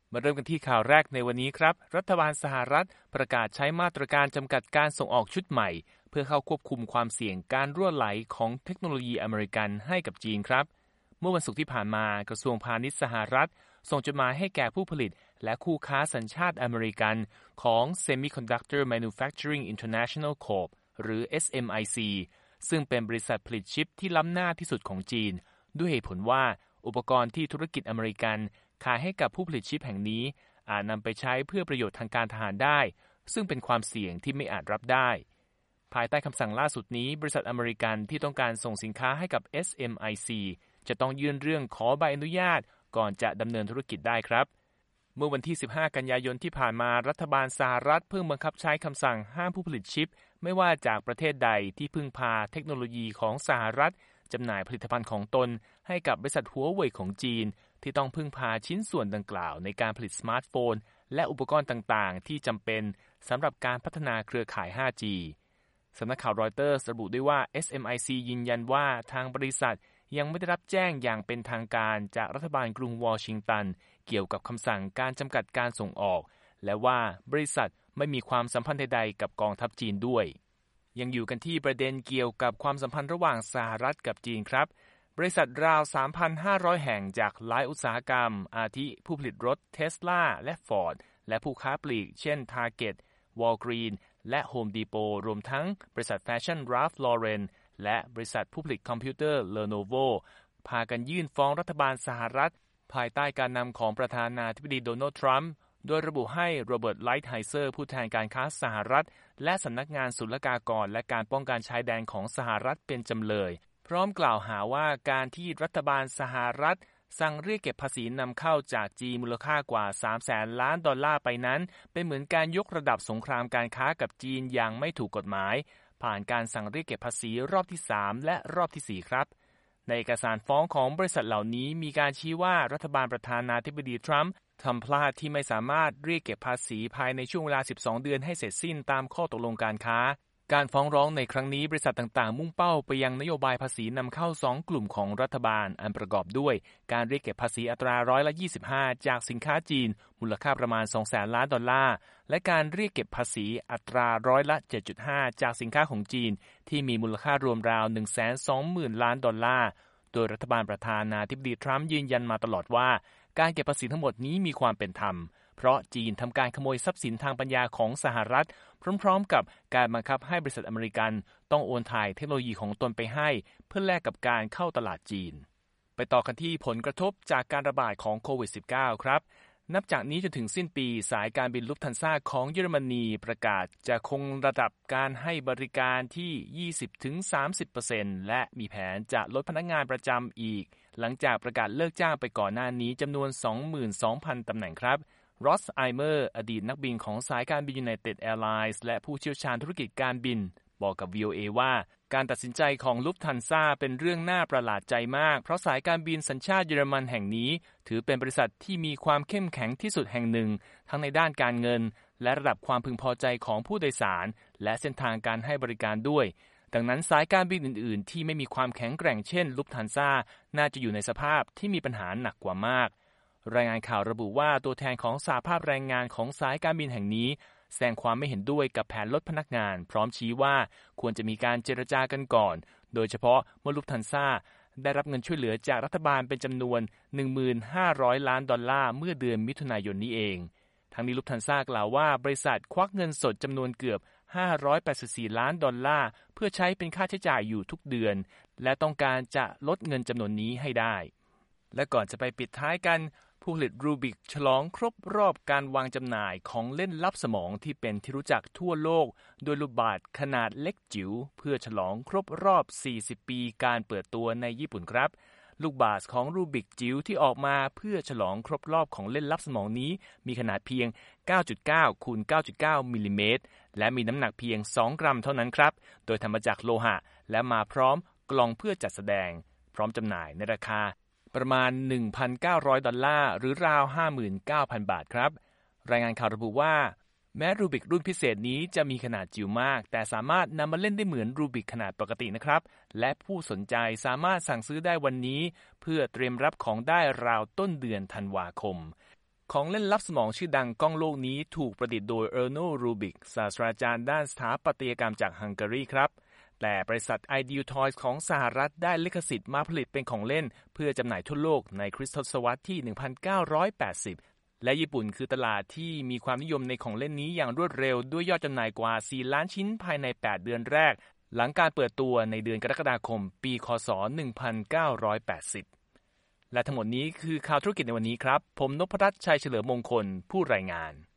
มาเริ่มกันที่ข่าวแรกในวันนี้ครับรัฐบาลสหรัฐประกาศใช้มาตรการจำกัดการส่งออกชุดใหม่เพื่อเข้าควบคุมความเสี่ยงการรั่วไหลของเทคโนโลยีอเมริกันให้กับจีนครับเมื่อวันศุกร์ที่ผ่านมากระทรวงพาณิชย์สหรัฐส่งจดหมายให้แก่ผู้ผลิตและคู่ค้าสัญชาติอเมริกันของ Semiconductor Manufacturing International Corp หรือ SMIC ซึ่งเป็นบริษัทผลิตชิปที่ล้ำหน้าที่สุดของจีนด้วยเหตุผลว่าอุปกรณ์ที่ธุรกิจอเมริกันขายให้กับผู้ผลิตชิปแห่งนี้อาจนำไปใช้เพื่อประโยชน์ทางการทหารได้ซึ่งเป็นความเสี่ยงที่ไม่อาจรับได้ภายใต้คำสั่งล่าสุดนี้บริษัทอเมริกันที่ต้องการส่งสินค้าให้กับ SMIC จะต้องยื่นเรื่องขอใบอนุญาตก่อนจะดำเนินธุรกิจได้ครับเมื่อวันที่15กันยายนที่ผ่านมารัฐบาลสหรัฐเพิ่งบังคับใช้คำสั่งห้ามผู้ผลิตชิปไม่ว่าจากประเทศใดที่พึ่งพาเทคโนโลยีของสหรัฐจำหน่ายผลิตภัณฑ์ของตนให้กับบริษัทหัวเว่ยของจีนที่ต้องพึ่งพาชิ้นส่วนดังกล่าวในการผลิตสมาร์ทโฟนและอุปกรณ์ต่างๆที่จำเป็นสำหรับการพัฒนาเครือข่าย 5G สำนักข่าวรอยเตอร์ระบุด้วยว่า SMIC ยืนยันว่าทางบริษัทยังไม่ได้รับแจ้งอย่างเป็นทางการจากรัฐบาลกรุงวอชิงตันเกี่ยวกับคำสั่งการจำกัดการส่งออกและว่าบริษัทไม่มีความสัมพันธ์ใดๆกับกองทัพจีนด้วยยังอยู่กันที่ประเด็นเกี่ยวกับความสัมพันธ์ระหว่างสหรัฐกับจีนครับบริษัทราว 3,500 แห่งจากหลายอุตสาหกรรมอาทิผู้ผลิตรถ Tesla และ Ford และผู้ค้าปลีกเช่น Target, Walgreens และ Home Depot รวมทั้งบริษัทแฟชั่น Ralph Lauren และบริษัทผู้ผลิตคอมพิวเตอร์ Lenovo พากันยื่นฟ้องรัฐบาลสหรัฐภายใต้การนำของประธานาธิบดีโดนัลด์ทรัมป์โดยระบุให้โรเบิร์ตไลท์ไฮเซอร์ผู้แทนการค้าสหรัฐและสำนักงานศุลกากรและการป้องกันชายแดนของสหรัฐเป็นจำเลยพร้อมกล่าวหาว่าการที่รัฐบาลสหรัฐสั่งเรียกเก็บภาษีนำเข้าจากจีนมูลค่ากว่า 300,000 ล้านดอลลาร์ไปนั้นเป็นเหมือนการยกระดับสงครามการค้ากับจีนอย่างไม่ถูกกฎหมายผ่านการสั่งเรียกเก็บภาษีรอบที่ 3 และรอบที่ 4 ครับในเอกสารฟ้องของบริษัทเหล่านี้มีการชี้ว่ารัฐบาลประธานาธิบดีทรัมป์ทำพลาดที่ไม่สามารถเรียกเก็บภาษีภายในช่วงเวลา 12 เดือนให้เสร็จสิ้นตามข้อตกลงการค้าการฟ้องร้องในครั้งนี้บริษัทต่างๆมุ่งเป้าไปยังนโยบายภาษีนำเข้า2กลุ่มของรัฐบาลอันประกอบด้วยการเรียกเก็บภาษีอัตรา25%จากสินค้าจีนมูลค่าประมาณ 200,000 ล้านดอลลาร์และการเรียกเก็บภาษีอัตรา7.5%จากสินค้าของจีนที่มีมูลค่ารวมราว 120,000 ล้านดอลลาร์โดยรัฐบาลประธานาธิบดีทรัมป์ยืนยันมาตลอดว่าการเก็บภาษีทั้งหมดนี้มีความเป็นธรรมเพราะจีนทำการขโมยทรัพย์สินทางปัญญาของสหรัฐพร้อมๆกับการบังคับให้บริษัทอเมริกันต้องโอนถ่ายเทคโนโลยีของตนไปให้เพื่อแลกกับการเข้าตลาดจีนไปต่อกันที่ผลกระทบจากการระบาดของโควิด -19 ครับนับจากนี้จนถึงสิ้นปีสายการบินลุฟทันซ่าของเยอรมนีประกาศจะคงระดับการให้บริการที่ 20-30% และมีแผนจะลดพนักงานประจำอีกหลังจากประกาศเลิกจ้างไปก่อนหน้านี้จำนวน 22,000 ตำแหน่งครับรอสไอเมอร์อดีตนักบินของสายการบิน United Airlines และผู้เชี่ยวชาญธุรกิจการบินบอกกับ VOA ว่าการตัดสินใจของลุฟทันซ่าเป็นเรื่องน่าประหลาดใจมากเพราะสายการบินสัญชาติเยอรมันแห่งนี้ถือเป็นบริษัทที่มีความเข้มแข็งที่สุดแห่งหนึ่งทั้งในด้านการเงินและระดับความพึงพอใจของผู้โดยสารและเส้นทางการให้บริการด้วยดังนั้นสายการบินอื่นๆที่ไม่มีความแข็งแกร่งเช่นลุฟทันซ่าน่าจะอยู่ในสภาพที่มีปัญหาหนักกว่ามากรายงานข่าวระบุว่าตัวแทนของสหภาพแรงงานของสายการบินแห่งนี้แสดงความไม่เห็นด้วยกับแผนลดพนักงานพร้อมชี้ว่าควรจะมีการเจรจากันก่อนโดยเฉพาะเมื่อลุฟทันซ่าได้รับเงินช่วยเหลือจากรัฐบาลเป็นจำนวน 1,500 ล้านดอลลาร์เมื่อเดือนมิถุนายนนี้เองทั้งนี้ลุฟทันซ่ากล่าวว่าบริษัทควักเงินสดจำนวนเกือบ584ล้านดอลลาร์เพื่อใช้เป็นค่าใช้จ่ายอยู่ทุกเดือนและต้องการจะลดเงินจำนวนนี้ให้ได้และก่อนจะไปปิดท้ายกันผู้ผลิตรูบิกฉลองครบรอบการวางจำหน่ายของเล่นลับสมองที่เป็นที่รู้จักทั่วโลกโดยลูกบาศก์ขนาดเล็กจิ๋วเพื่อฉลองครบรอบ40ปีการเปิดตัวในญี่ปุ่นครับลูกบาศก์ของรูบิกจิ๋วที่ออกมาเพื่อฉลองครบรอบของเล่นลับสมองนี้มีขนาดเพียง 9.9 คูณ 9.9 มิลลิเมตรและมีน้ำหนักเพียง2 กรัมเท่านั้นครับโดยทำมาจากโลหะและมาพร้อมกล่องเพื่อจัดแสดงพร้อมจำหน่ายในราคาประมาณ 1,900 ดอลลาร์หรือราว 59,000 บาทครับรายงานข่าวระบุว่าแม้รูบิกรุ่นพิเศษนี้จะมีขนาดจิ๋วมากแต่สามารถนำมาเล่นได้เหมือนรูบิกขนาดปกตินะครับและผู้สนใจสามารถสั่งซื้อได้วันนี้เพื่อเตรียมรับของได้ราวต้นเดือนธันวาคมของเล่นลับสมองชื่อดังก้องโลกนี้ถูกประดิษฐ์โดยเออร์โน รูบิกศาสตราจารย์ด้านสถาปัตยกรรมจากฮังการีครับแต่บริษัท Ideal Toys ของสหรัฐได้ลิขสิทธิ์มาผลิตเป็นของเล่นเพื่อจำหน่ายทั่วโลกในคริสตศตวรรษที่ 1980 และญี่ปุ่นคือตลาดที่มีความนิยมในของเล่นนี้อย่างรวดเร็วด้วยยอดจำหน่ายกว่า 4 ล้านชิ้นภายใน 8 เดือนแรกหลังการเปิดตัวในเดือนกรกฎาคมปีคศ 1980 และทั้งหมดนี้คือข่าวธุรกิจในวันนี้ครับผมนพรัตน์ชัยเฉลิมมงคลผู้รายงาน